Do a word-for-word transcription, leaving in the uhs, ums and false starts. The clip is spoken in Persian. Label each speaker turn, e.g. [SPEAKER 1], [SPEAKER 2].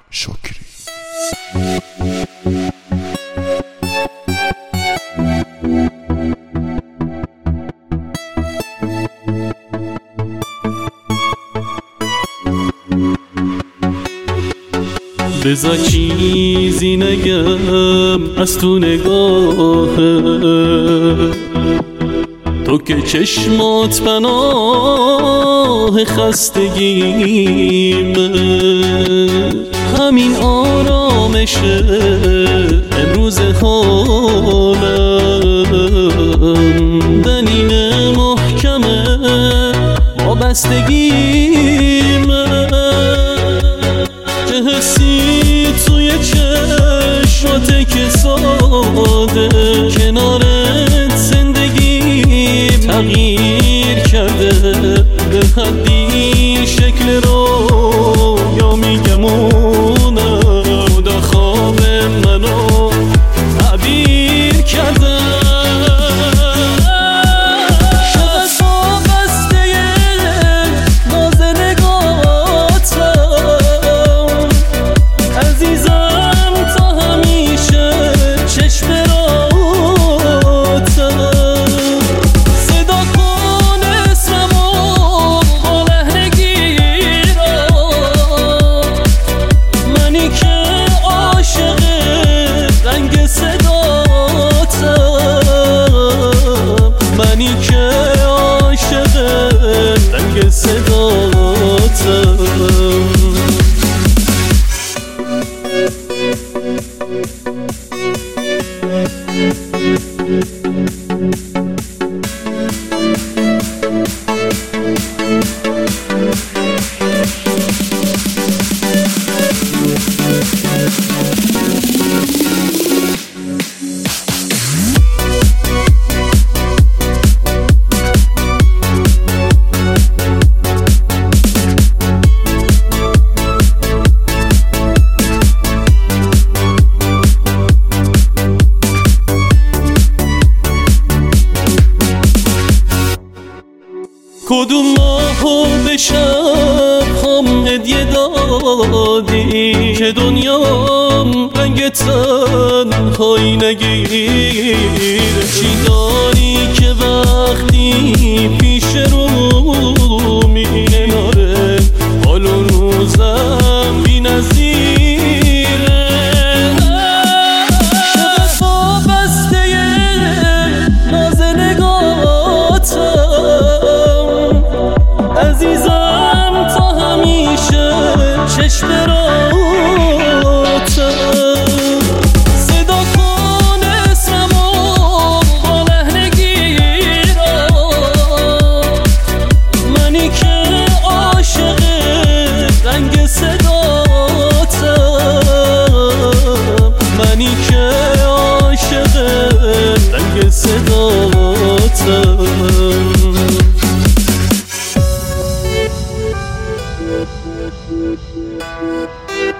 [SPEAKER 1] شکری.
[SPEAKER 2] بذار چیزی نگم از تو نگاه تو که چشمات پناه خستگیم، همین آرامشه امروز حالم، دلیل محکمه وابستگیم، چه حسی توی چشماته که ساده کنارت زندگی تغییر کرده، به حدی شکل رو یا میگمونم خدا خواب منو تعبیر کرده. منی که عاشق رنگ صداتم. کدوم ماهو به شب هم هدیه دادی که دنیام رنگ تنهایی نگیره، چی داری که وقتی پیش رو میناره حال و روزم بی نظیره، شب وابسته ناز نگاتم عزیزم تا همیشه چشم راتم، صدا کن اسممو با لحن گیرم، منی که عاشق رنگ صداتم، منی که عاشق رنگ صداتم.
[SPEAKER 1] Thank you.